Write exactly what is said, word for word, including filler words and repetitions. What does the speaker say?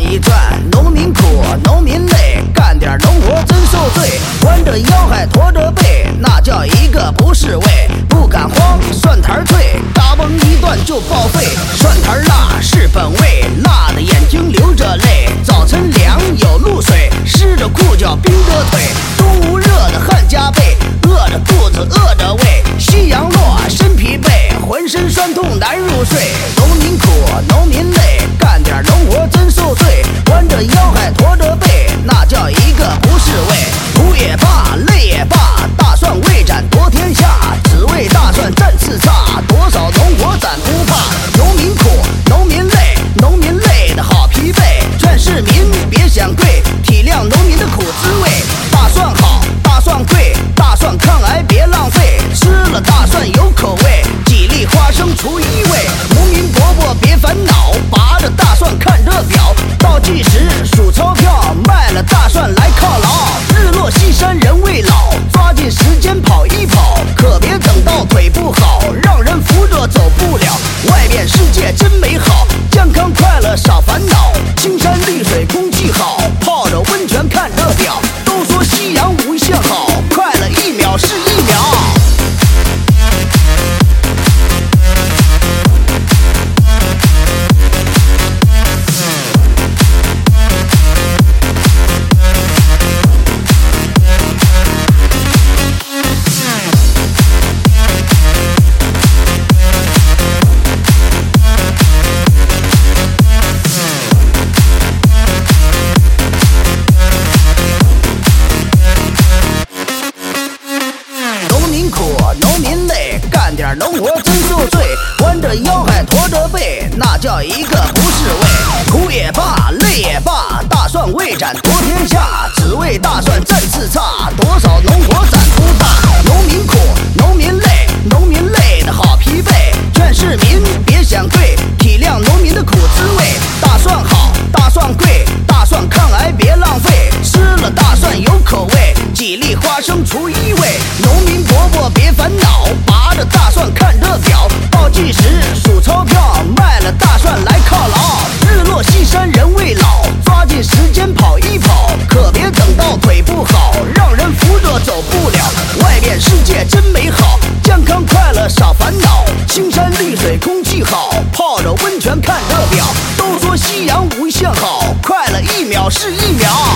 一转，农民苦，农民累，干点农活真受罪。弯着腰还驼着背，那叫一个不是味。不敢慌，蒜苔脆，嘎嘣一断就报废。蒜苔辣是本味，辣的眼睛流着泪。早晨凉有露水，湿着裤脚冰着腿。中午热的汗加倍，饿着肚子饿着胃。夕阳落，身疲惫，浑身酸痛难入睡。农民苦，农民累，干点农活真受罪。弯着腰还驼着背，那叫一个不是味。苦也罢，累也罢，大蒜未斩夺天下。只为大蒜战刺差，多少农活咱不怕。农民苦，农民累，农民累的好疲惫。劝市民别想贵，体谅农民的苦滋味。大蒜好，大蒜贵，大蒜抗癌别浪费。吃了大蒜有口味，几粒花生除一味。农民伯伯别烦恼，拔着大蒜看着表，倒计时数钞票，卖了大蒜来犒劳。日落西山人未老，抓紧时间跑一跑，可别等到腿不好，让人扶着走不了。外边世界真美好，健康快乐少烦恼，青山绿水空气好，泡着温泉看着表。都说夕阳无限好，快乐一秒是一秒。农民累，干点农活真受罪。弯着腰还驼着背，那叫一个不是味。苦也罢，累也罢，大蒜未斩夺天下。只为大蒜战刺差，多少农活咱不怕。农民苦，农民累，农民累的好疲惫。劝市民别想贵，体谅农民的苦滋味。大蒜好，大蒜贵，大蒜抗癌别浪费。吃了大蒜有口味，几粒花生除一味。农民伯伯别烦恼，拔着大蒜看着表，倒计时数钞票，卖了大蒜来犒劳。日落西山人未老，抓紧时间跑一跑，可别等到腿不好，让人扶着走不了。外边世界真美好，健康快乐少烦恼，青山绿水空气好，泡着温泉看着表。都说夕阳无限好，快乐一秒是一秒。